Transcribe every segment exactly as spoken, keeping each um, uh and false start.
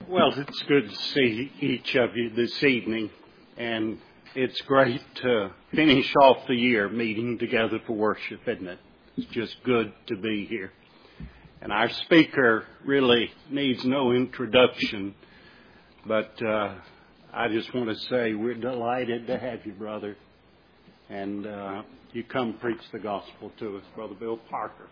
Well, it's good to see each of you this evening, and it's great to finish off the year meeting together for worship, isn't it? It's just good to be here. And our speaker really needs no introduction, but uh, I just want to say we're delighted to have you, brother. And uh, you come preach the gospel to us, Brother Bill Parker.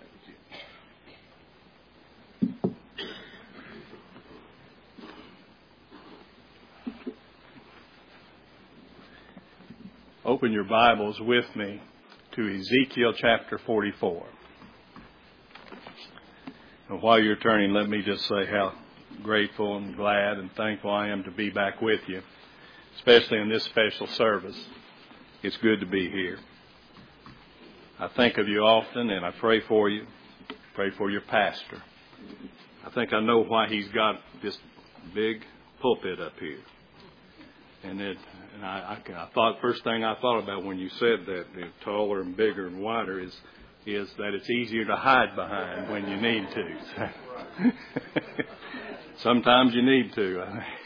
Open your Bibles with me to Ezekiel chapter forty-four. And while you're turning, let me just say how grateful and glad and thankful I am to be back with you, especially in this special service. It's good to be here. I think of you often, and I pray for you. Pray for your pastor. I think I know why he's got this big pulpit up here. And it, and I, I, I thought, first thing I thought about when you said that, you know, taller and bigger and wider, is is that it's easier to hide behind when you need to. Sometimes you need to.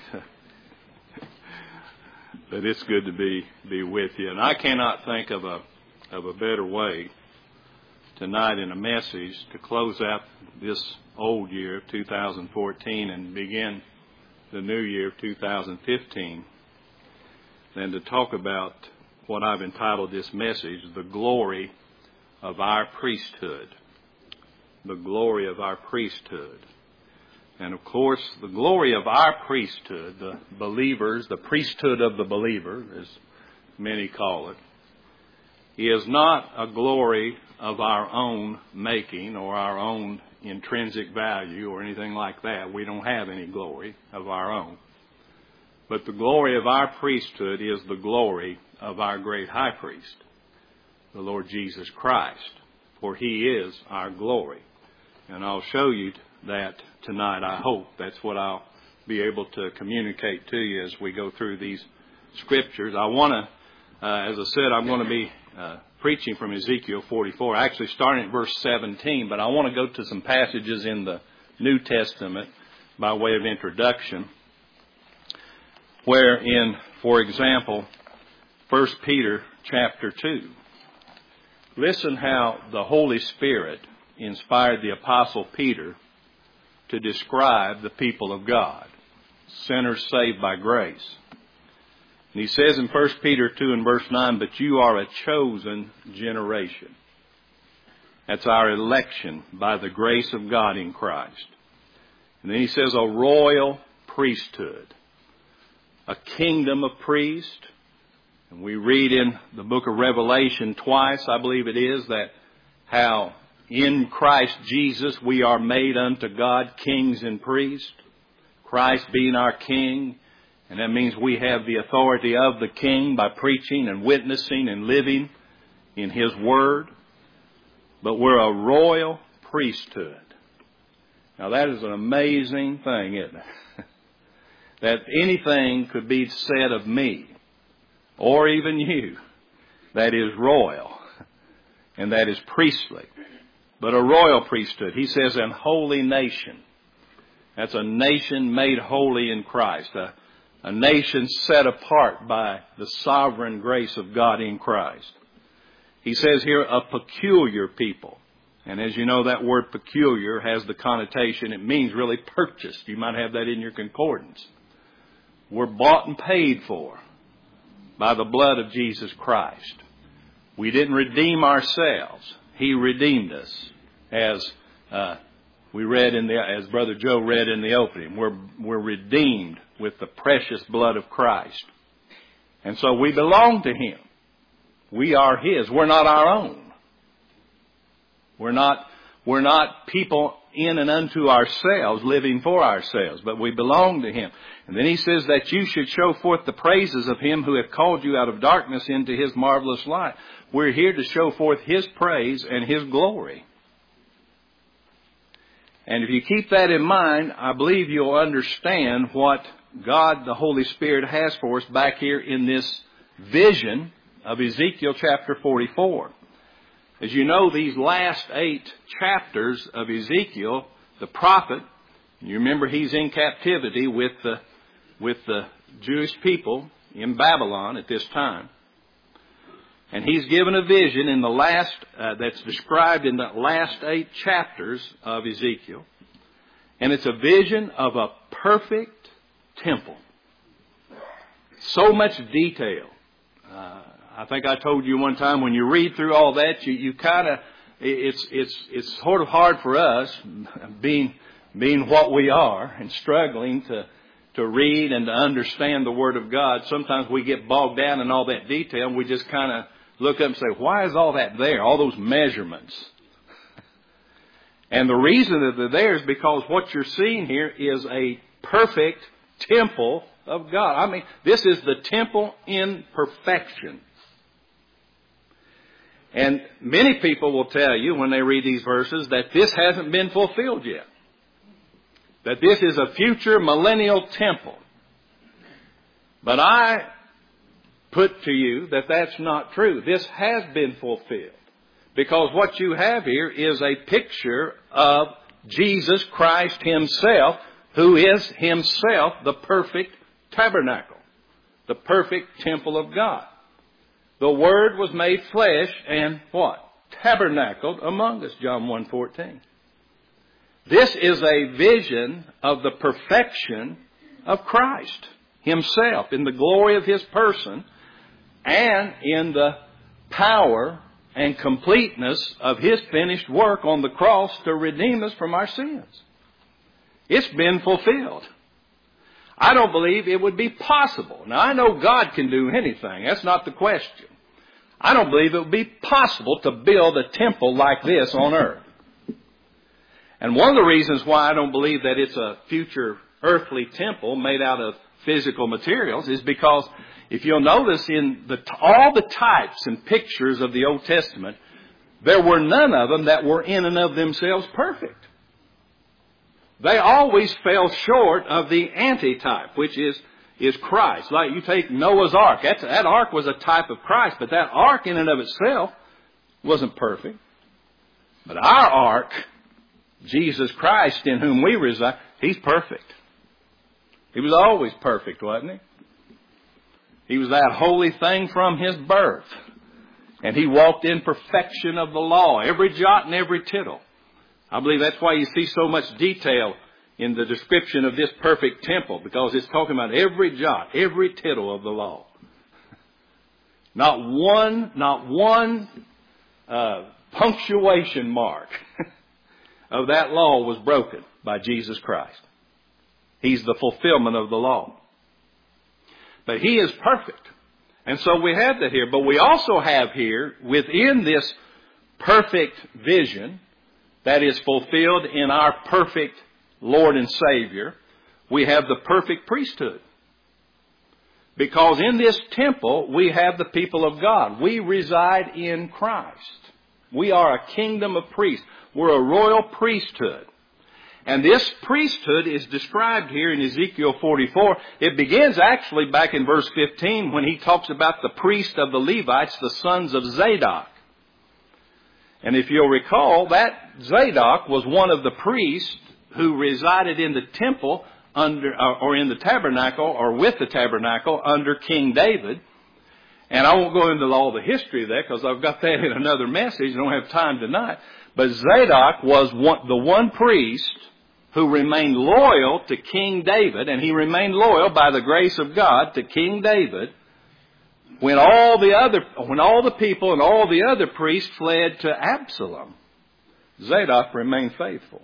But it's good to be be with you. And I cannot think of a of a better way tonight in a message to close out this old year of two thousand fourteen and begin the new year of two thousand fifteen. Than to talk about what I've entitled this message, the glory of our priesthood. The glory of our priesthood. And of course, the glory of our priesthood, the believers, the priesthood of the believer, as many call it, is not a glory of our own making or our own intrinsic value or anything like that. We don't have any glory of our own. But the glory of our priesthood is the glory of our great high priest, the Lord Jesus Christ, for he is our glory. And I'll show you that tonight, I hope. That's what I'll be able to communicate to you as we go through these scriptures. I want to, uh, as I said, I'm going to be uh, preaching from Ezekiel forty-four, actually starting at verse seventeen, but I want to go to some passages in the New Testament by way of introduction. Where in, for example, First Peter chapter two, listen how the Holy Spirit inspired the Apostle Peter to describe the people of God, sinners saved by grace. And he says in First Peter two and verse nine, but you are a chosen generation. That's our election by the grace of God in Christ. And then he says a royal priesthood. A kingdom of priests. And we read in the book of Revelation twice, I believe it is, that how in Christ Jesus we are made unto God kings and priests. Christ being our king. And that means we have the authority of the king by preaching and witnessing and living in his word. But we're a royal priesthood. Now that is an amazing thing, isn't it? That anything could be said of me, or even you, that is royal, and that is priestly. But a royal priesthood, he says, an holy nation. That's a nation made holy in Christ, a, a nation set apart by the sovereign grace of God in Christ. He says here, a peculiar people. And as you know, that word peculiar has the connotation, it means really purchased. You might have that in your concordance. We're bought and paid for by the blood of Jesus Christ. We didn't redeem ourselves. He redeemed us, as uh, we read in the, as Brother Joe read in the opening. We're we're redeemed with the precious blood of Christ, and so we belong to Him. We are His. We're not our own. We're not we're not people in and unto ourselves, living for ourselves, but we belong to Him. And then he says that you should show forth the praises of Him who hath called you out of darkness into His marvelous light. We're here to show forth His praise and His glory. And if you keep that in mind, I believe you'll understand what God, the Holy Spirit, has for us back here in this vision of Ezekiel chapter forty-four. As you know, these last eight chapters of Ezekiel, the prophet You remember he's in captivity with the, with the Jewish people in Babylon at this time. And he's given a vision in the last, uh, that's described in the last eight chapters of Ezekiel. And it's a vision of a perfect temple. So much detail. Uh, I think I told you one time when you read through all that, you, you kind of, it's, it's, it's sort of hard for us, being, being what we are and struggling to, to read and to understand the Word of God. Sometimes we get bogged down in all that detail and we just kind of look up and say, why is all that there? All those measurements. And the reason that they're there is because what you're seeing here is a perfect temple of God. I mean, this is the temple in perfection. And many people will tell you when they read these verses that this hasn't been fulfilled yet. That this is a future millennial temple. But I put to you that that's not true. This has been fulfilled. Because what you have here is a picture of Jesus Christ Himself, who is Himself the perfect tabernacle, the perfect temple of God. The Word was made flesh and what? Tabernacled among us, John one fourteen. This is a vision of the perfection of Christ Himself in the glory of His person and in the power and completeness of His finished work on the cross to redeem us from our sins. It's been fulfilled. I don't believe it would be possible. Now, I know God can do anything. That's not the question. I don't believe it would be possible to build a temple like this on earth. And one of the reasons why I don't believe that it's a future earthly temple made out of physical materials is because if you'll notice in the, all the types and pictures of the Old Testament, there were none of them that were in and of themselves perfect. They always fell short of the antitype, which is, is Christ. Like you take Noah's Ark. That's, that ark was a type of Christ, but that ark in and of itself wasn't perfect. But our ark, Jesus Christ in whom we reside, He's perfect. He was always perfect, wasn't He? He was that holy thing from His birth. And He walked in perfection of the law, every jot and every tittle. I believe that's why you see so much detail in the description of this perfect temple, because it's talking about every jot, every tittle of the law. Not one, not one uh, punctuation mark of that law was broken by Jesus Christ. He's the fulfillment of the law. But He is perfect. And so we have that here. But we also have here, within this perfect vision that is fulfilled in our perfect Lord and Savior, we have the perfect priesthood. Because in this temple, we have the people of God. We reside in Christ. We are a kingdom of priests. We're a royal priesthood. And this priesthood is described here in Ezekiel forty-four. It begins actually back in verse fifteen when he talks about the priest of the Levites, the sons of Zadok. And if you'll recall, that Zadok was one of the priests who resided in the temple under, or in the tabernacle, or with the tabernacle under King David. And I won't go into all the history of that because I've got that in another message. I don't have time tonight. But Zadok was one, the one priest who remained loyal to King David, and he remained loyal by the grace of God to King David when all the other, when all the people and all the other priests fled to Absalom. Zadok remained faithful.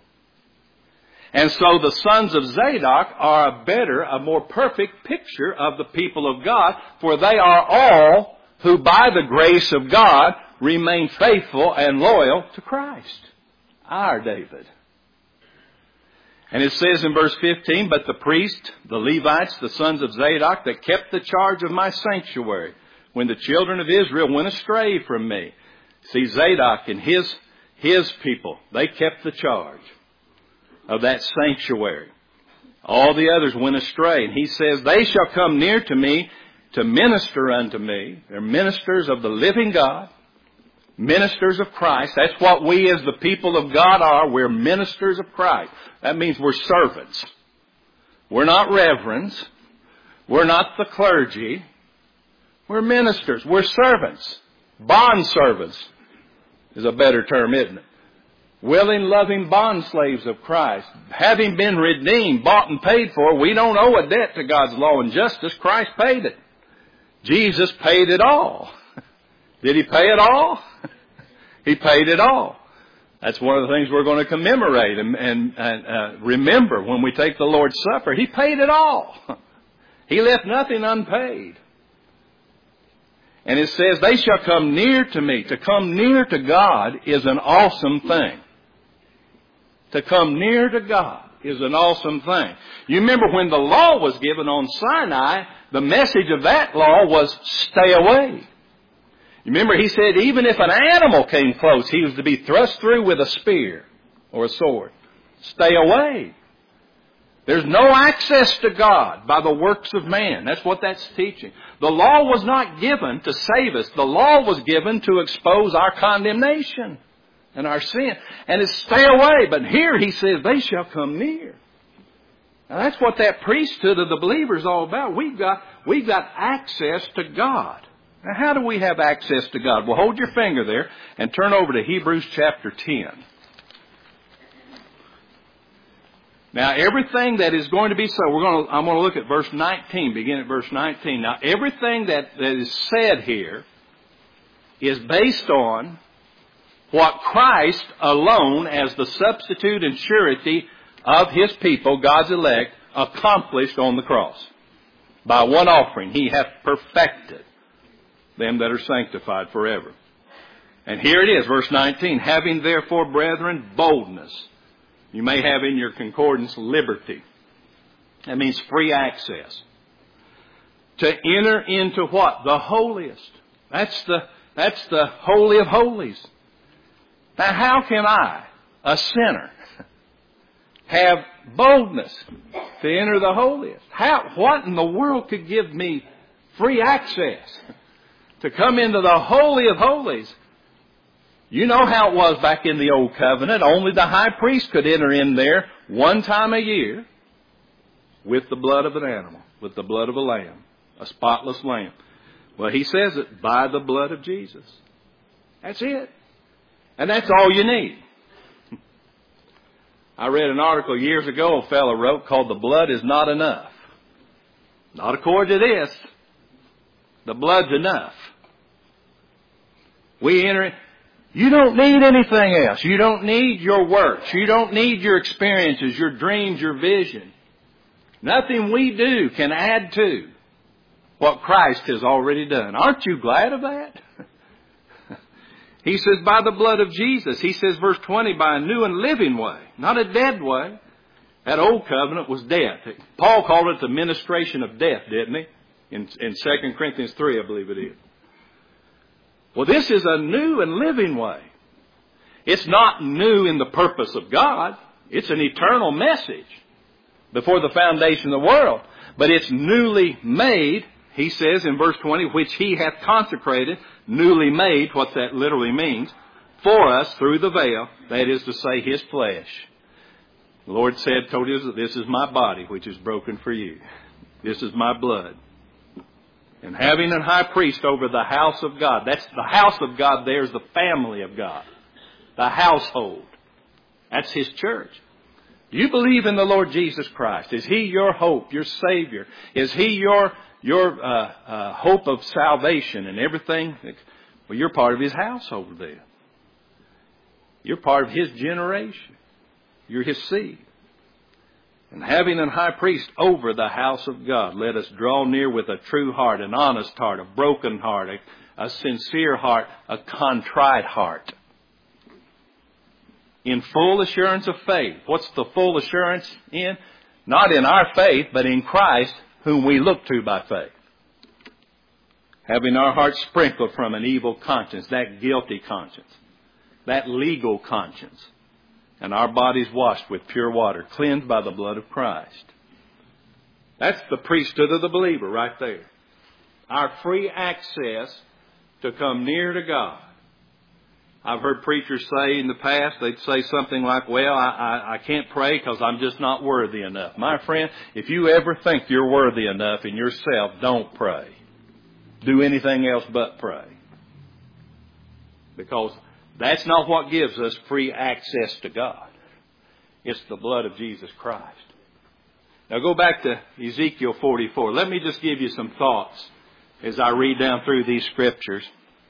And so the sons of Zadok are a better, a more perfect picture of the people of God, for they are all who by the grace of God remain faithful and loyal to Christ, our David. And it says in verse fifteen, but the priest, the Levites, the sons of Zadok, that kept the charge of my sanctuary, when the children of Israel went astray from me. See, Zadok and his, his people, they kept the charge of that sanctuary. All the others went astray. And he says, they shall come near to me to minister unto me. They're ministers of the living God, Ministers of Christ. That's what we as the people of God are. We're ministers of Christ. That means we're servants. We're not reverends. We're not the clergy. We're ministers. We're servants. Bond servants is a better term, isn't it? Willing, loving bond slaves of Christ. Having been redeemed, bought and paid for, we don't owe a debt to God's law and justice. Christ paid it. Jesus paid it all. Did He pay it all? He paid it all. That's one of the things we're going to commemorate and, and, and uh, remember when we take the Lord's Supper. He paid it all. He left nothing unpaid. And it says, they shall come near to me. To come near to God is an awesome thing. To come near to God is an awesome thing. You remember when the law was given on Sinai, the message of that law was stay away. You remember He said even if an animal came close, he was to be thrust through with a spear or a sword. Stay away. There's no access to God by the works of man. That's what that's teaching. The law was not given to save us. The law was given to expose our condemnation and our sin. And it's stay away. But here He says, they shall come near. Now that's what that priesthood of the believer is all about. We've got, we've got access to God. Now how do we have access to God? Well, hold your finger there and turn over to Hebrews chapter ten. Now, everything that is going to be so, we're going to, I'm going to look at verse nineteen, begin at verse nineteen. Now, everything that, that is said here is based on what Christ alone, as the substitute and surety of His people, God's elect, accomplished on the cross. By one offering, He hath perfected them that are sanctified forever. And here it is, verse nineteen, having therefore, brethren, boldness. You may have in your concordance liberty. That means free access. To enter into what? The holiest. That's the, that's the holy of holies. Now how can I, a sinner, have boldness to enter the holiest? How, what in the world could give me free access to come into the holy of holies? You know how it was back in the Old Covenant. Only the high priest could enter in there one time a year with the blood of an animal, with the blood of a lamb, a spotless lamb. Well, He says it by the blood of Jesus. That's it. And that's all you need. I read an article years ago a fellow wrote called The Blood is Not Enough. Not according to this. The blood's enough. We enter it. You don't need anything else. You don't need your works. You don't need your experiences, your dreams, your vision. Nothing we do can add to what Christ has already done. Aren't you glad of that? He says, by the blood of Jesus. He says, verse twenty, by a new and living way, not a dead way. That old covenant was death. Paul called it the ministration of death, didn't he? In, in Second Corinthians three, I believe it is. Well, this is a new and living way. It's not new in the purpose of God. It's an eternal message before the foundation of the world. But it's newly made, he says in verse twenty, which He hath consecrated, newly made, what that literally means, for us through the veil, that is to say, His flesh. The Lord said, told us that this is my body, which is broken for you. This is my blood. And having a high priest over the house of God. That's the house of God. There's the family of God. The household. That's His church. Do you believe in the Lord Jesus Christ? Is He your hope, your Savior? Is He your your uh, uh, hope of salvation and everything? Well, you're part of His household then. You're part of His generation. You're His seed. And having an high priest over the house of God, let us draw near with a true heart, an honest heart, a broken heart, a, a sincere heart, a contrite heart. In full assurance of faith. What's the full assurance in? Not in our faith, but in Christ, whom we look to by faith. Having our hearts sprinkled from an evil conscience, that guilty conscience, that legal conscience. And our bodies washed with pure water, cleansed by the blood of Christ. That's the priesthood of the believer right there. Our free access to come near to God. I've heard preachers say in the past, they'd say something like, well, I, I, I can't pray because I'm just not worthy enough. My friend, if you ever think you're worthy enough in yourself, don't pray. Do anything else but pray. Because that's not what gives us free access to God. It's the blood of Jesus Christ. Now go back to Ezekiel forty-four. Let me just give you some thoughts as I read down through these scriptures.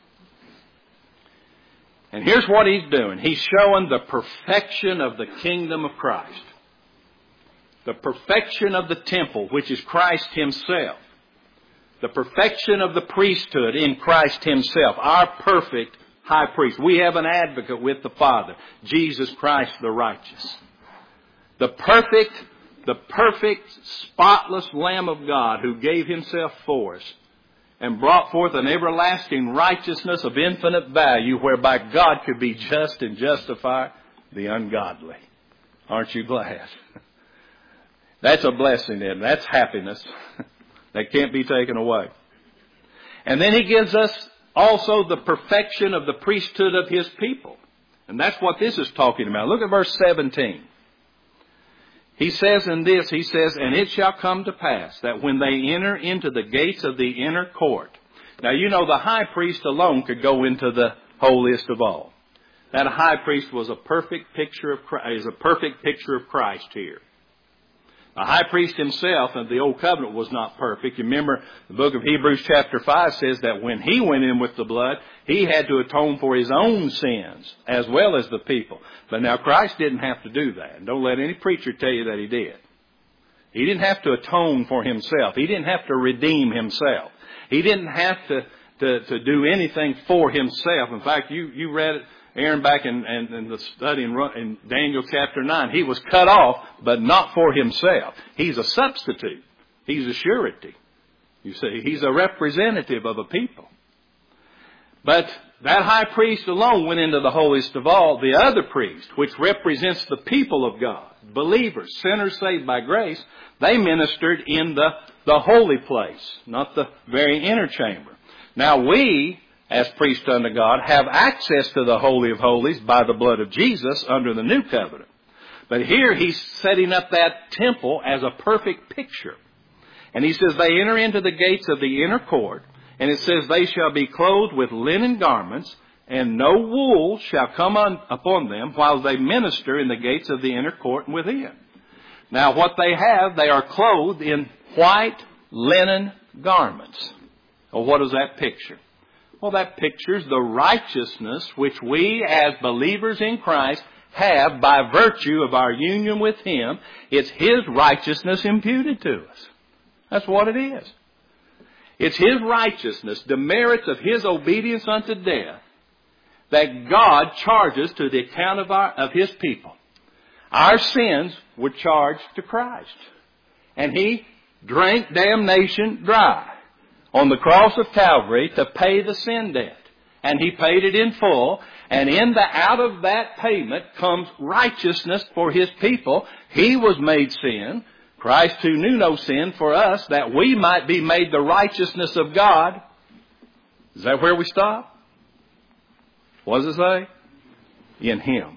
And here's what he's doing. He's showing the perfection of the kingdom of Christ. The perfection of the temple, which is Christ himself. The perfection of the priesthood in Christ himself. Our perfect high priest. We have an advocate with the Father. Jesus Christ the righteous. The perfect, the perfect, spotless Lamb of God who gave himself for us. And brought forth an everlasting righteousness of infinite value whereby God could be just and justify the ungodly. Aren't you glad? That's a blessing, isn't it? That's happiness. That can't be taken away. And then he gives us also the perfection of the priesthood of his people. And that's what this is talking about. Look at verse seventeen. He says in this, he says, and it shall come to pass that when they enter into the gates of the inner court. Now, you know, the high priest alone could go into the holiest of all. That high priest was a perfect picture of Christ, is a perfect picture of Christ here. The high priest himself of the old covenant was not perfect. You remember the book of Hebrews chapter five says that when he went in with the blood, he had to atone for his own sins as well as the people. But now Christ didn't have to do that. And don't let any preacher tell you that he did. He didn't have to atone for himself. He didn't have to redeem himself. He didn't have to, to, to do anything for himself. In fact, you, you read it, Aaron, back in, in, in the study in, in Daniel chapter nine. He was cut off, but not for himself. He's a substitute. He's a surety. You see, he's a representative of a people. But that high priest alone went into the holiest of all. The other priest, which represents the people of God, believers, sinners saved by grace, they ministered in the, the holy place, not the very inner chamber. Now we, as priests unto God, have access to the Holy of Holies by the blood of Jesus under the new covenant. But here he's setting up that temple as a perfect picture. And he says they enter into the gates of the inner court, and it says they shall be clothed with linen garments, and no wool shall come on, upon them while they minister in the gates of the inner court within. Now what they have, they are clothed in white linen garments. Well, what does that picture? Well, that pictures the righteousness which we as believers in Christ have by virtue of our union with him. It's his righteousness imputed to us. That's what it is. It's his righteousness, the merits of his obedience unto death, that God charges to the account of, our, of his people. Our sins were charged to Christ. And he drank damnation dry on the cross of Calvary to pay the sin debt. And he paid it in full. And in the out of that payment comes righteousness for his people. He was made sin. Christ who knew no sin for us, that we might be made the righteousness of God. Is that where we stop? What does it say? In him.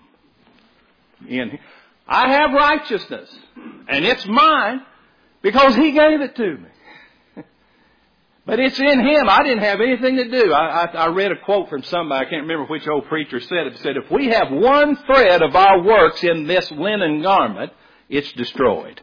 In him. I have righteousness. And it's mine because he gave it to me. But it's in him. I didn't have anything to do. I, I, I read a quote from somebody, I can't remember which old preacher said it. It said, if we have one thread of our works in this linen garment, it's destroyed.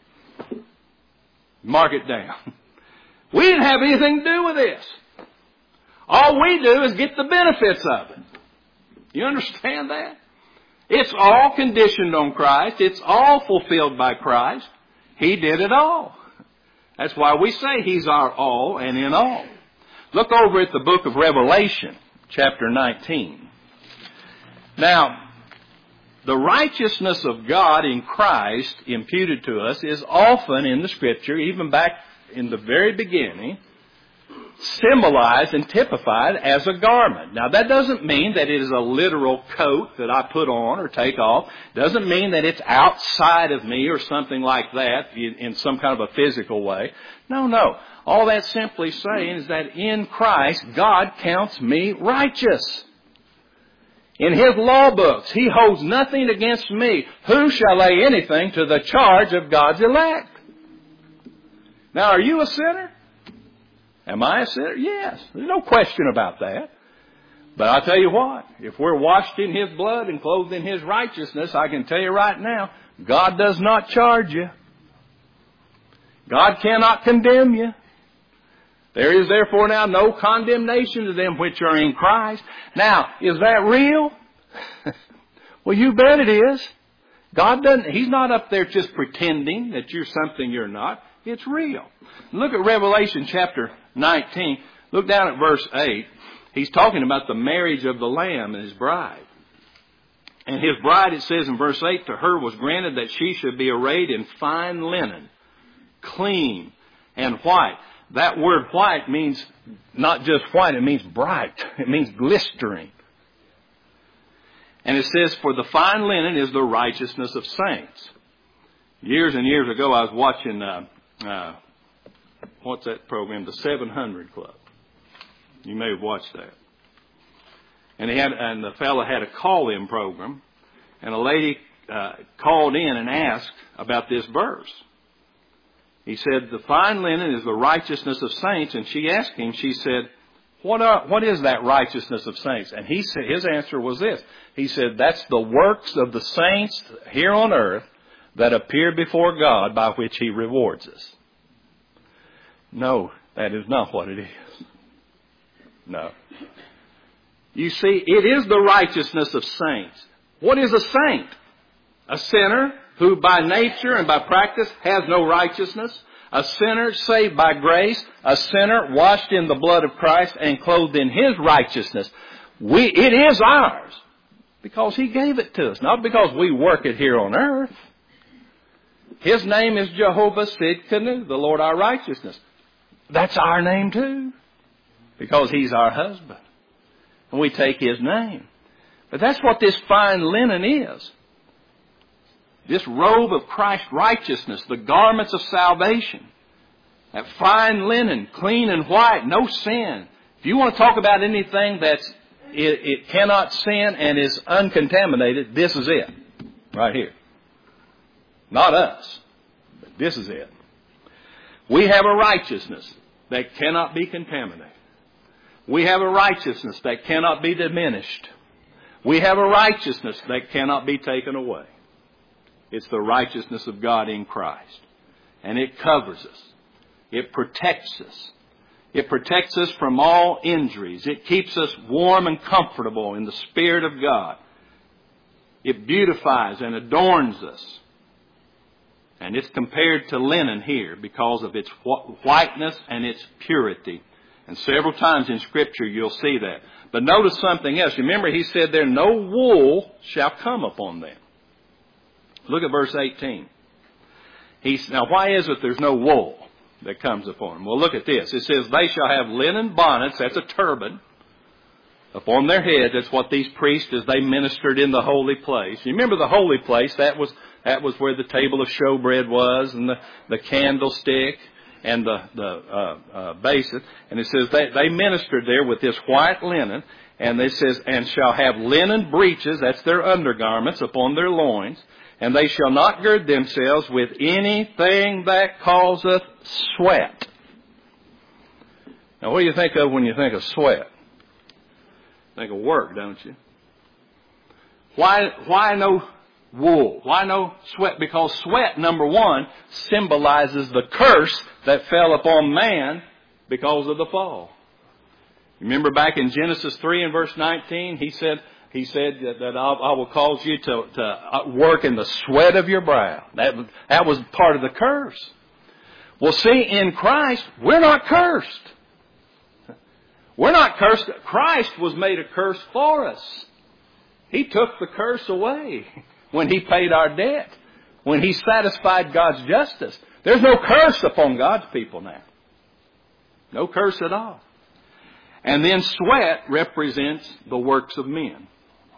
Mark it down. We didn't have anything to do with this. All we do is get the benefits of it. You understand that? It's all conditioned on Christ. It's all fulfilled by Christ. He did it all. That's why we say he's our all and in all. Look over at the book of Revelation, chapter nineteen. Now, the righteousness of God in Christ imputed to us is often in the Scripture, even back in the very beginning, symbolized and typified as a garment. Now, that doesn't mean that it is a literal coat that I put on or take off. Doesn't mean that it's outside of me or something like that in, in some kind of a physical way. No, no. All that's simply saying is that in Christ, God counts me righteous. In His law books, He holds nothing against me. Who shall lay anything to the charge of God's elect? Now, are you a sinner? Am I a sinner? Yes. There's no question about that. But I'll tell you what, if we're washed in His blood and clothed in His righteousness, I can tell you right now, God does not charge you. God cannot condemn you. There is therefore now no condemnation to them which are in Christ. Now, is that real? Well, you bet it is. God doesn't, He's not up there just pretending that you're something you're not. It's real. Look at Revelation chapter nineteen. Look down at verse eight. He's talking about the marriage of the Lamb and His bride. And His bride, it says in verse eight, to her was granted that she should be arrayed in fine linen, clean and white. That word white means not just white, it means bright. It means glistering. And it says, for the fine linen is the righteousness of saints. Years and years ago, I was watching, uh, uh, what's that program? The seven hundred Club. You may have watched that. And he had, and the fellow had a call-in program, and a lady uh, called in and asked about this verse. He said, the fine linen is the righteousness of saints. And she asked him, she said, what are, what is that righteousness of saints? And he said, his answer was this. He said, that's the works of the saints here on earth that appear before God by which He rewards us. No, that is not what it is. No. You see, it is the righteousness of saints. What is a saint? A sinner who by nature and by practice has no righteousness. A sinner saved by grace. A sinner washed in the blood of Christ and clothed in His righteousness. We, it is ours because He gave it to us, not because we work it here on earth. His name is Jehovah Sidkenu, the Lord our righteousness. That's our name too, because He's our husband. And we take His name. But that's what this fine linen is. This robe of Christ's righteousness, the garments of salvation. That fine linen, clean and white, no sin. If you want to talk about anything that's, it, it cannot sin and is uncontaminated, this is it. Right here. Not us, but this is it. We have a righteousness that cannot be contaminated. We have a righteousness that cannot be diminished. We have a righteousness that cannot be taken away. It's the righteousness of God in Christ. And it covers us. It protects us. It protects us from all injuries. It keeps us warm and comfortable in the Spirit of God. It beautifies and adorns us. And it's compared to linen here because of its whiteness and its purity. And several times in Scripture you'll see that. But notice something else. Remember, He said there, no wool shall come upon them. Look at verse eighteen. He's, now, why is it there's no wool that comes upon them? Well, look at this. It says, they shall have linen bonnets, that's a turban, upon their head. That's what these priests, as they ministered in the holy place. You remember the holy place, that was that was where the table of showbread was, and the, the candlestick, and the, the uh, uh, basin. And it says they, they ministered there with this white linen. And it says, and shall have linen breeches, that's their undergarments, upon their loins. And they shall not gird themselves with anything that causeth sweat. Now, what do you think of when you think of sweat? Think of work, don't you? Why, why no wool? Why no sweat? Because sweat, number one, symbolizes the curse that fell upon man because of the fall. Remember back in Genesis three and verse nineteen, he said, He said that, that I will cause you to, to work in the sweat of your brow. That, that was part of the curse. Well, see, in Christ, we're not cursed. We're not cursed. Christ was made a curse for us. He took the curse away when He paid our debt, when He satisfied God's justice. There's no curse upon God's people now. No curse at all. And then sweat represents the works of men.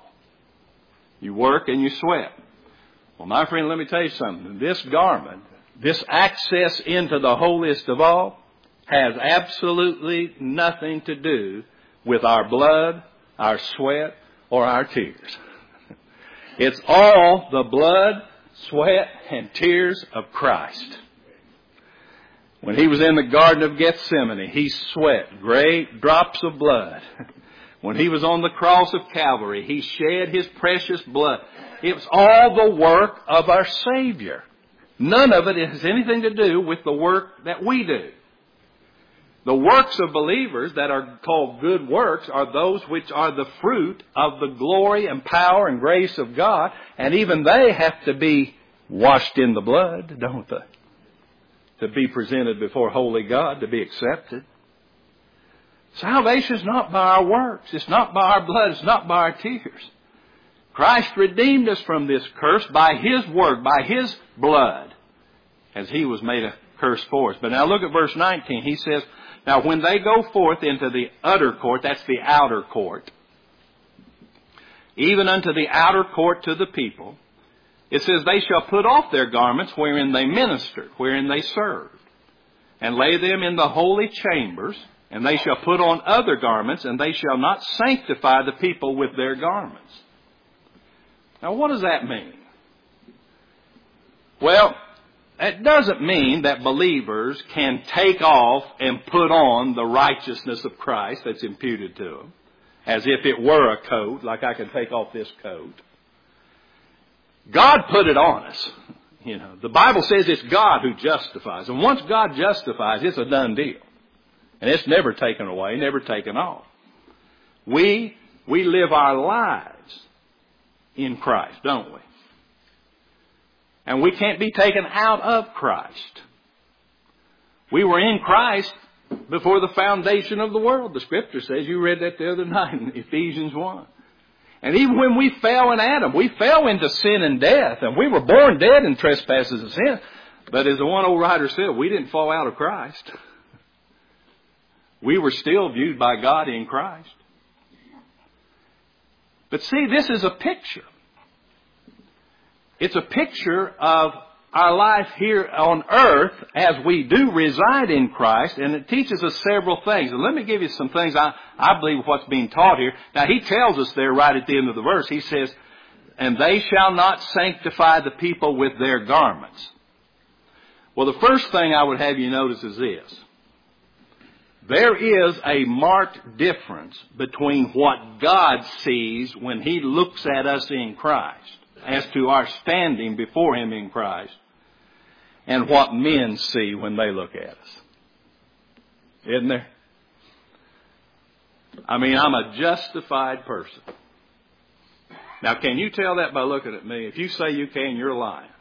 You work and you sweat. Well, my friend, let me tell you something. This garment, this access into the holiest of all, has absolutely nothing to do with our blood, our sweat, or our tears. It's all the blood, sweat, and tears of Christ. When he was in the Garden of Gethsemane, he sweat great drops of blood. When he was on the cross of Calvary, he shed his precious blood. It was all the work of our Savior. None of it has anything to do with the work that we do. The works of believers that are called good works are those which are the fruit of the glory and power and grace of God. And even they have to be washed in the blood, don't they? To be presented before holy God, to be accepted. Salvation is not by our works. It's not by our blood. It's not by our tears. Christ redeemed us from this curse by his work, by his blood, as he was made a curse for us. But now look at verse nineteen. He says, now when they go forth into the utter court, that's the outer court, even unto the outer court to the people, it says, they shall put off their garments wherein they ministered, wherein they served, and lay them in the holy chambers, and they shall put on other garments, and they shall not sanctify the people with their garments. Now what does that mean? Well, it doesn't mean that believers can take off and put on the righteousness of Christ that's imputed to them, as if it were a coat, like I could take off this coat. God put it on us. You know, the Bible says it's God who justifies. And once God justifies, it's a done deal. And it's never taken away, never taken off. We, we live our lives in Christ, don't we? And we can't be taken out of Christ. We were in Christ before the foundation of the world. The Scripture says, you read that the other night in Ephesians one. And even when we fell in Adam, we fell into sin and death. And we were born dead in trespasses and sin. But as the one old writer said, we didn't fall out of Christ. We were still viewed by God in Christ. But see, this is a picture. It's a picture of our life here on earth as we do reside in Christ, and it teaches us several things. And let me give you some things I, I believe what's being taught here. Now, he tells us there right at the end of the verse, he says, and they shall not sanctify the people with their garments. Well, the first thing I would have you notice is this. There is a marked difference between what God sees when he looks at us in Christ, as to our standing before him in Christ, and what men see when they look at us. Isn't there? I mean, I'm a justified person. Now, can you tell that by looking at me? If you say you can, you're lying.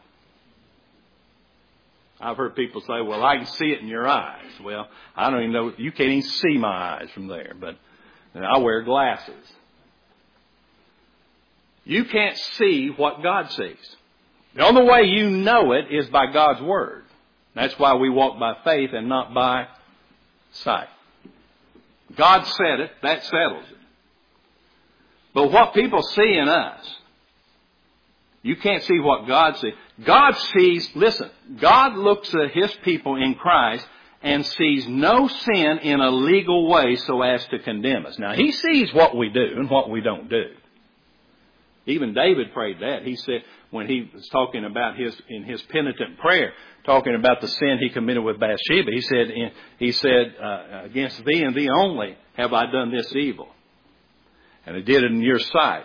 I've heard people say, well, I can see it in your eyes. Well, I don't even know. You can't even see my eyes from there, but I wear glasses. You can't see what God sees. The only way you know it is by God's Word. That's why we walk by faith and not by sight. God said it, that settles it. But what people see in us, you can't see what God sees. God sees, listen, God looks at his people in Christ and sees no sin in a legal way so as to condemn us. Now, he sees what we do and what we don't do. Even David prayed that. He said, when he was talking about his, in his penitent prayer, talking about the sin he committed with Bathsheba, he said, he said, uh, against thee and thee only have I done this evil. And I did it in your sight.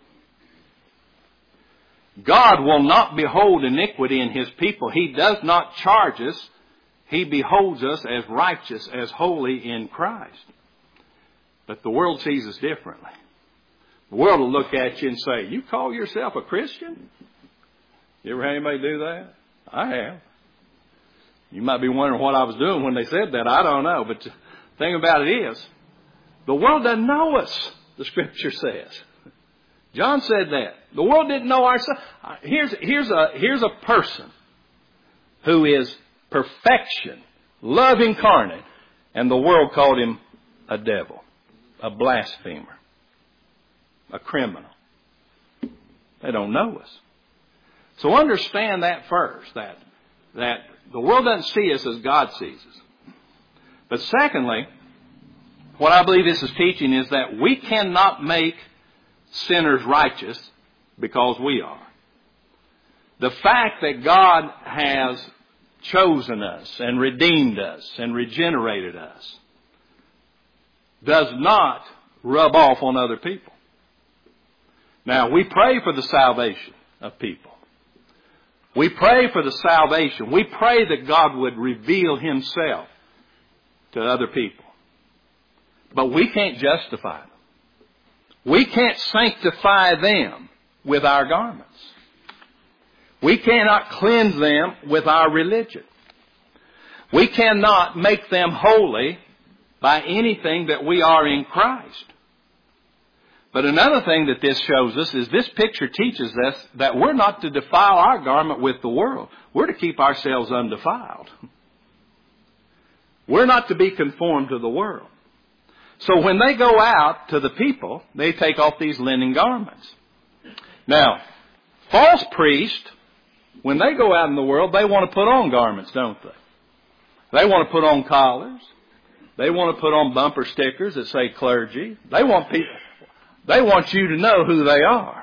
God will not behold iniquity in his people. He does not charge us. He beholds us as righteous, as holy in Christ. But the world sees us differently. The world will look at you and say, you call yourself a Christian? You ever had anybody do that? I have. You might be wondering what I was doing when they said that. I don't know. But the thing about it is, the world doesn't know us, the Scripture says. John said that. The world didn't know our son. Here's, here's, a, here's a person who is perfection, love incarnate, and the world called him a devil, a blasphemer, a criminal. They don't know us. So understand that first, that, that the world doesn't see us as God sees us. But secondly, what I believe this is teaching is that we cannot make sinners righteous because we are. The fact that God has chosen us and redeemed us and regenerated us does not rub off on other people. Now, we pray for the salvation of people. We pray for the salvation. We pray that God would reveal Himself to other people. But we can't justify them. We can't sanctify them with our garments. We cannot cleanse them with our religion. We cannot make them holy by anything that we are in Christ. But another thing that this shows us is this picture teaches us that we're not to defile our garment with the world. We're to keep ourselves undefiled. We're not to be conformed to the world. So when they go out to the people, they take off these linen garments. Now, false priests, when they go out in the world, they want to put on garments, don't they? They want to put on collars. They want to put on bumper stickers that say clergy. They want people, they want you to know who they are.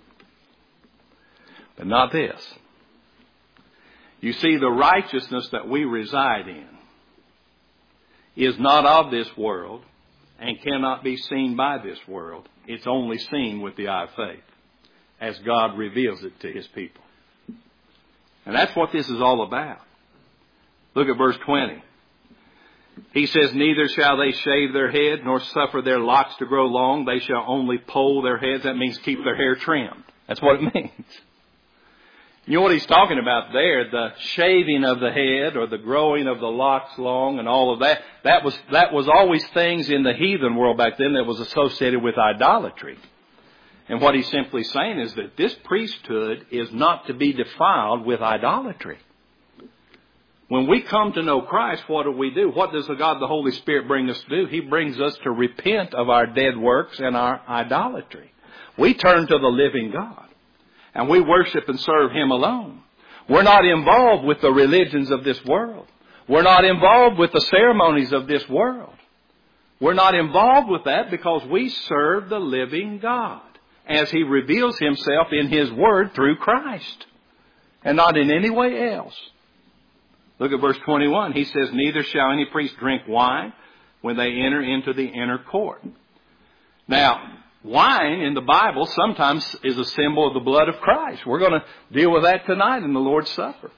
But not this. You see, the righteousness that we reside in is not of this world and cannot be seen by this world. It's only seen with the eye of faith as God reveals it to His people. And that's what this is all about. Look at verse twenty. He says, neither shall they shave their head, nor suffer their locks to grow long. They shall only poll their heads. That means keep their hair trimmed. That's what it means. You know what he's talking about there? The shaving of the head or the growing of the locks long and all of that. That was, that was always things in the heathen world back then that was associated with idolatry. And what he's simply saying is that this priesthood is not to be defiled with idolatry. When we come to know Christ, what do we do? What does the God, the Holy Spirit, bring us to do? He brings us to repent of our dead works and our idolatry. We turn to the living God, and we worship and serve Him alone. We're not involved with the religions of this world. We're not involved with the ceremonies of this world. We're not involved with that because we serve the living God as He reveals Himself in His Word through Christ, and not in any way else. Look at verse twenty-one. He says, neither shall any priest drink wine when they enter into the inner court. Now, wine in the Bible sometimes is a symbol of the blood of Christ. We're going to deal with that tonight in the Lord's Supper,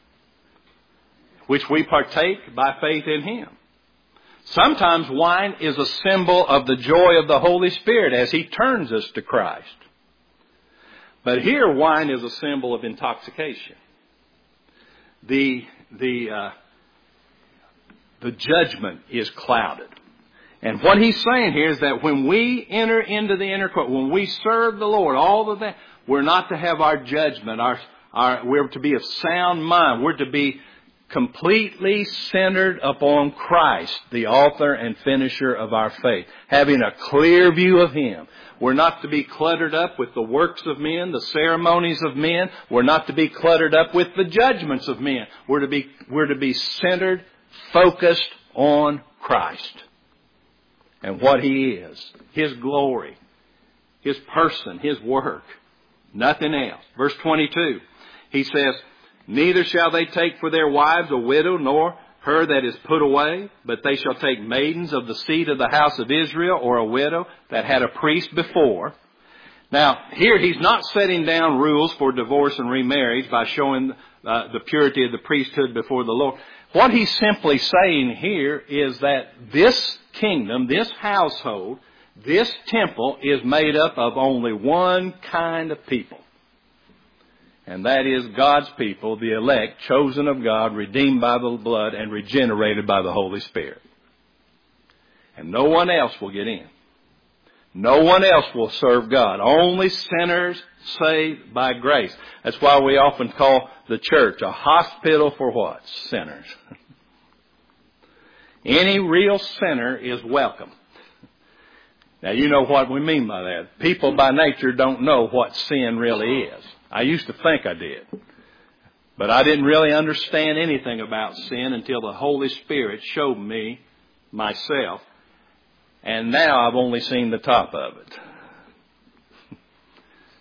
which we partake by faith in Him. Sometimes wine is a symbol of the joy of the Holy Spirit as He turns us to Christ. But here wine is a symbol of intoxication. The the uh, the judgment is clouded. And what he's saying here is that when we enter into the inner court, when we serve the Lord, all of that, we're not to have our judgment. Our, our, we're to be of sound mind. We're to be completely centered upon Christ, the author and finisher of our faith, having a clear view of Him. We're not to be cluttered up with the works of men, the ceremonies of men. We're not to be cluttered up with the judgments of men. We're to be, we're to be centered, focused on Christ and what He is, His glory, His person, His work, nothing else. Verse twenty-two, he says, neither shall they take for their wives a widow, nor her that is put away, but they shall take maidens of the seed of the house of Israel, or a widow that had a priest before. Now, here he's not setting down rules for divorce and remarriage by showing uh, the purity of the priesthood before the Lord. What he's simply saying here is that this kingdom, this household, this temple is made up of only one kind of people. And that is God's people, the elect, chosen of God, redeemed by the blood, and regenerated by the Holy Spirit. And no one else will get in. No one else will serve God. Only sinners saved by grace. That's why we often call the church a hospital for what? Sinners. Any real sinner is welcome. Now, you know what we mean by that. People by nature don't know what sin really is. I used to think I did. But I didn't really understand anything about sin until the Holy Spirit showed me myself. And now I've only seen the top of it.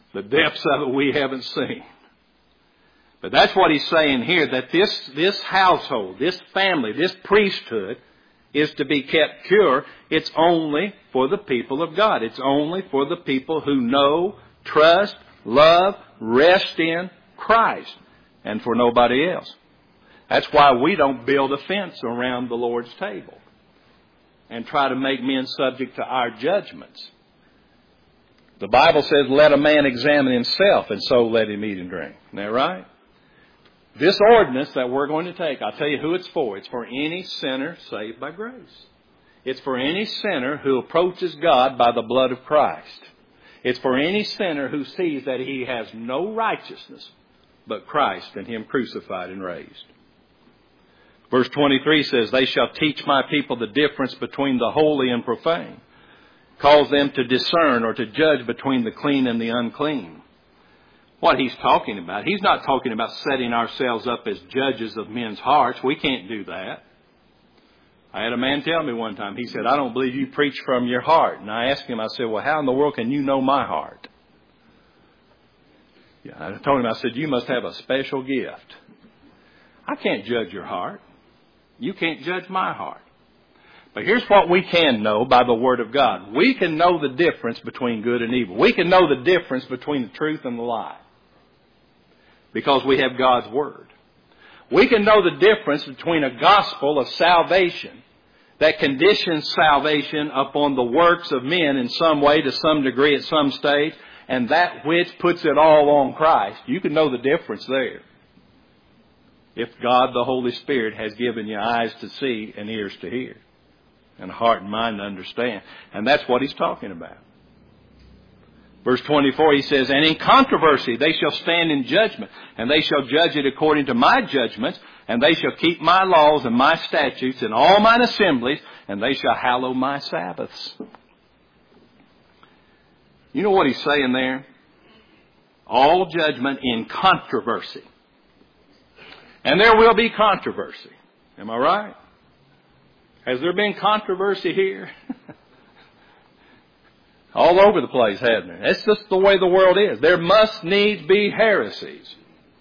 The depths of it we haven't seen. But that's what he's saying here, that this, this household, this family, this priesthood is to be kept pure. It's only for the people of God. It's only for the people who know, trust, love, rest in Christ, and for nobody else. That's why we don't build a fence around the Lord's table and try to make men subject to our judgments. The Bible says, let a man examine himself, and so let him eat and drink. Isn't that right? This ordinance that we're going to take, I'll tell you who it's for. It's for any sinner saved by grace. It's for any sinner who approaches God by the blood of Christ. It's for any sinner who sees that he has no righteousness but Christ and Him crucified and raised. Verse twenty-three says, they shall teach my people the difference between the holy and profane. Cause them to discern or to judge between the clean and the unclean. What he's talking about, he's not talking about setting ourselves up as judges of men's hearts. We can't do that. I had a man tell me one time, he said, I don't believe you preach from your heart. And I asked him, I said, well, how in the world can you know my heart? Yeah, I told him, I said, you must have a special gift. I can't judge your heart. You can't judge my heart. But here's what we can know by the Word of God. We can know the difference between good and evil. We can know the difference between the truth and the lie, because we have God's Word. We can know the difference between a gospel of salvation that conditions salvation upon the works of men in some way, to some degree, at some stage, and that which puts it all on Christ. You can know the difference there, if God the Holy Spirit has given you eyes to see and ears to hear, and a heart and mind to understand. And that's what he's talking about. Verse twenty-four, he says, and in controversy they shall stand in judgment, and they shall judge it according to my judgments, and they shall keep my laws and my statutes in all mine assemblies, and they shall hallow my Sabbaths. You know what he's saying there? All judgment in controversy. And there will be controversy. Am I right? Has there been controversy here? All over the place, hasn't there? That's just the way the world is. There must needs be heresies.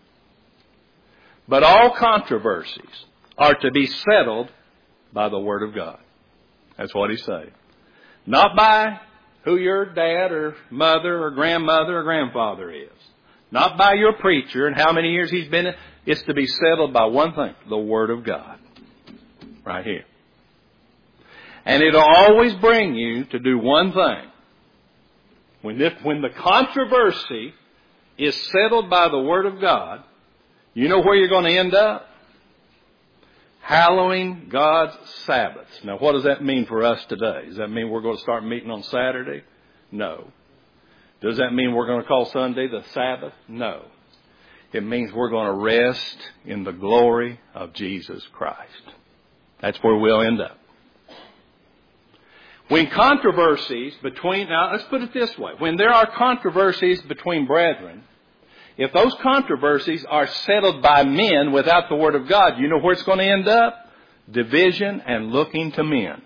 But all controversies are to be settled by the Word of God. That's what he's saying. Not by who your dad or mother or grandmother or grandfather is. Not by your preacher and how many years he's been in. It's to be settled by one thing, the Word of God. Right here. And it'll always bring you to do one thing. When, this, when the controversy is settled by the Word of God, you know where you're going to end up? Hallowing God's Sabbaths. Now, what does that mean for us today? Does that mean we're going to start meeting on Saturday? No. Does that mean we're going to call Sunday the Sabbath? No. It means we're going to rest in the glory of Jesus Christ. That's where we'll end up. When controversies between, now let's put it this way. When there are controversies between brethren, if those controversies are settled by men without the Word of God, you know where it's going to end up? Division and looking to men.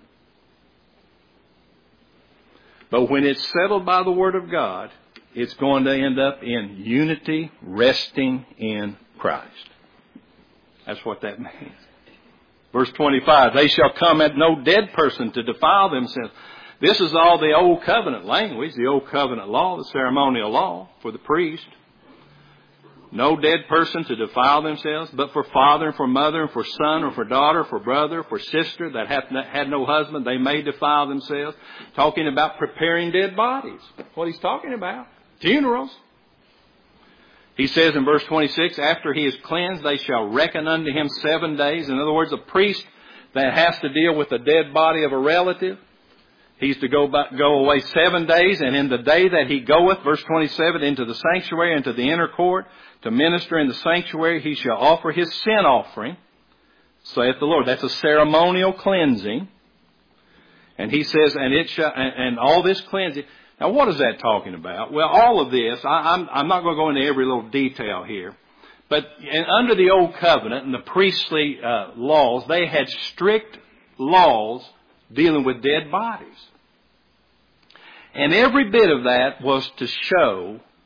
But when it's settled by the Word of God, it's going to end up in unity, resting in Christ. That's what that means. Verse twenty-five, they shall come at no dead person to defile themselves. This is all the old covenant language, the old covenant law, the ceremonial law for the priest. No dead person to defile themselves, but for father and for mother and for son or for daughter, for brother, for sister that hath had no husband, they may defile themselves. Talking about preparing dead bodies. That's what he's talking about. Funerals. He says in verse twenty-six, after he is cleansed, they shall reckon unto him seven days. In other words, a priest that has to deal with the dead body of a relative, he's to go back, go away seven days. And in the day that he goeth, verse twenty-seven, into the sanctuary, into the inner court, to minister in the sanctuary, he shall offer his sin offering, saith the Lord. That's a ceremonial cleansing. And he says, and it shall, and, and all this cleansing. Now, what is that talking about? Well, all of this, I, I'm, I'm not going to go into every little detail here. But in, under the Old Covenant and the priestly uh, laws, they had strict laws dealing with dead bodies. And every bit of that was to show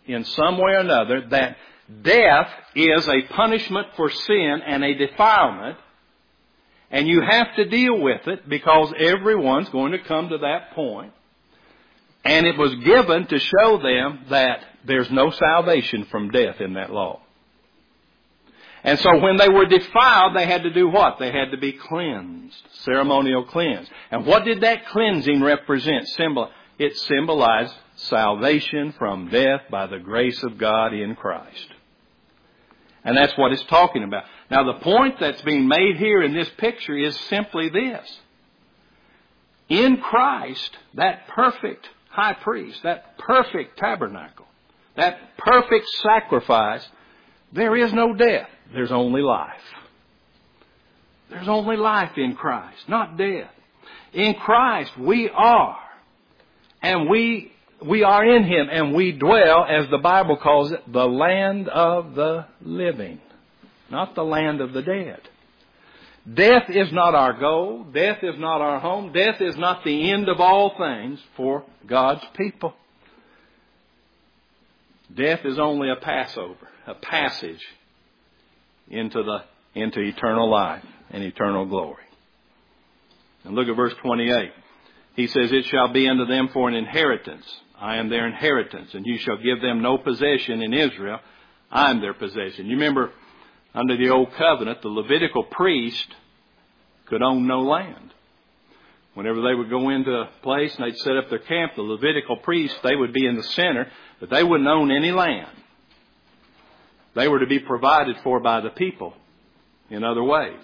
in some way or another that death is a punishment for sin and a defilement, and you have to deal with it because everyone's going to come to that point. And it was given to show them that there's no salvation from death in that law. And so when they were defiled, they had to do what? They had to be cleansed, ceremonial cleansed. And what did that cleansing represent? Symbol, it symbolized salvation from death by the grace of God in Christ. And that's what it's talking about. Now the point that's being made here in this picture is simply this. In Christ, that perfect high priest, that perfect tabernacle, that perfect sacrifice, there is no death. There's only life. There's only life in Christ, not death. In Christ we are. And we we are in Him, and we dwell, as the Bible calls it, the land of the living, not the land of the dead. Death is not our goal. Death is not our home. Death is not the end of all things for God's people. Death is only a passover, a passage into the into eternal life and eternal glory. And look at verse twenty-eight. He says, "It shall be unto them for an inheritance. I am their inheritance, and you shall give them no possession in Israel. I am their possession." You remember, under the old covenant, the Levitical priest could own no land. Whenever they would go into a place and they'd set up their camp, the Levitical priests, they would be in the center, but they wouldn't own any land. They were to be provided for by the people in other ways.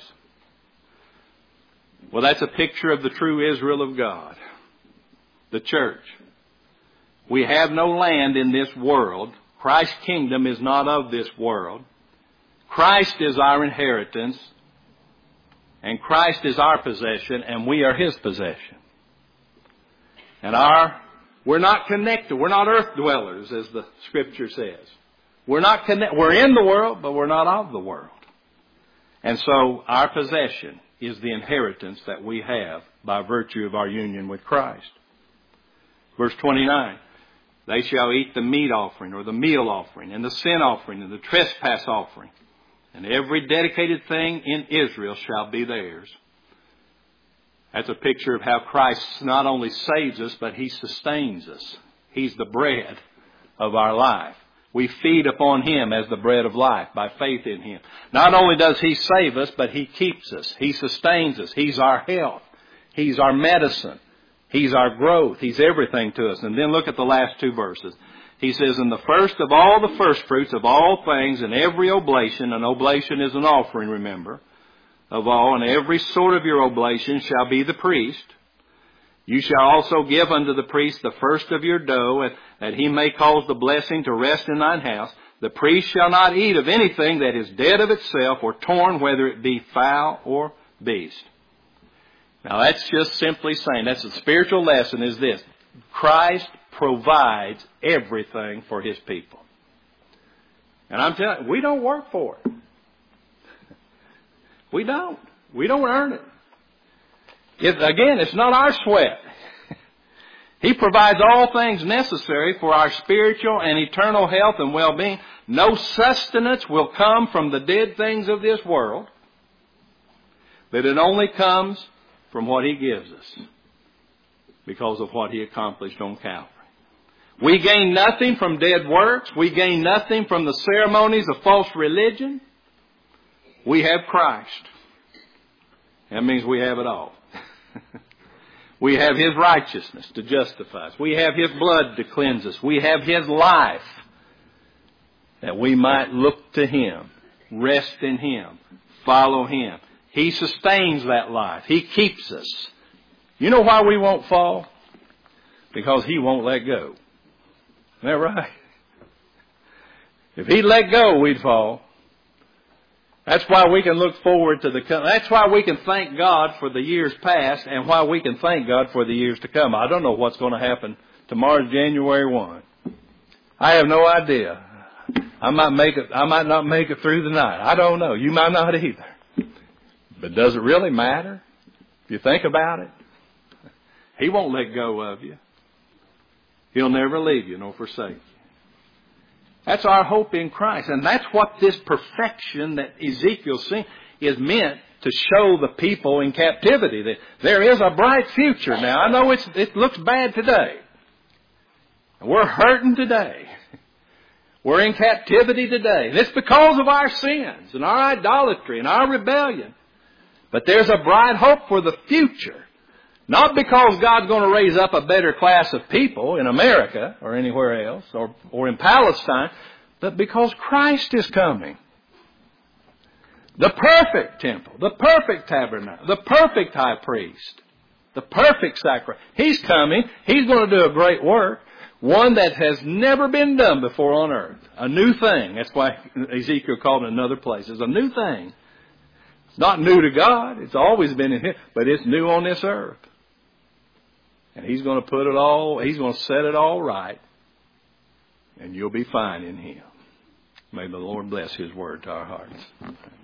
Well, that's a picture of the true Israel of God, the church. We have no land in this world. Christ's kingdom is not of this world. Christ is our inheritance, and Christ is our possession, and we are His possession. And our, we're not connected. We're not earth dwellers, as the Scripture says. We're not connected. We're in the world, but we're not of the world. And so our possession is the inheritance that we have by virtue of our union with Christ. Verse twenty-nine. "They shall eat the meat offering, or the meal offering, and the sin offering, and the trespass offering. And every dedicated thing in Israel shall be theirs." That's a picture of how Christ not only saves us, but He sustains us. He's the bread of our life. We feed upon Him as the bread of life by faith in Him. Not only does He save us, but He keeps us. He sustains us. He's our health. He's our medicine. He's our growth. He's everything to us. And then look at the last two verses. He says, "And the first of all the first fruits of all things, and every oblation," an oblation is an offering, remember, "of all, and every sort of your oblation shall be the priest. You shall also give unto the priest the first of your dough, that he may cause the blessing to rest in thine house. The priest shall not eat of anything that is dead of itself, or torn, whether it be fowl or beast." Now that's just simply saying, that's a spiritual lesson, is this. Christ provides everything for His people. And I'm telling you, we don't work for it. We don't. We don't earn it. It again, it's not our sweat. He provides all things necessary for our spiritual and eternal health and well-being. No sustenance will come from the dead things of this world, but it only comes from what He gives us because of what He accomplished on Calvary. We gain nothing from dead works. We gain nothing from the ceremonies of false religion. We have Christ. That means we have it all. We have His righteousness to justify us. We have His blood to cleanse us. We have His life that we might look to Him, rest in Him, follow Him. He sustains that life. He keeps us. You know why we won't fall? Because He won't let go. Isn't that right? If He'd let go, we'd fall. That's why we can look forward to the, that's why we can thank God for the years past, and why we can thank God for the years to come. I don't know what's going to happen tomorrow, January first. I have no idea. I might make it, I might not make it through the night. I don't know. You might not either. But does it really matter? If you think about it, He won't let go of you. He'll never leave you nor forsake you. That's our hope in Christ. And that's what this perfection that Ezekiel's seeing is meant to show the people in captivity, that there is a bright future. Now, I know it's, it looks bad today. We're hurting today. We're in captivity today. And it's because of our sins and our idolatry and our rebellion. But there's a bright hope for the future. Not because God's going to raise up a better class of people in America or anywhere else or, or in Palestine, but because Christ is coming. The perfect temple, the perfect tabernacle, the perfect high priest, the perfect sacrifice. He's coming. He's going to do a great work. One that has never been done before on earth. A new thing. That's why Ezekiel called it in other places. A new thing. It's not new to God. It's always been in Him. But it's new on this earth. And He's going to put it all, He's going to set it all right. And you'll be fine in Him. May the Lord bless His word to our hearts.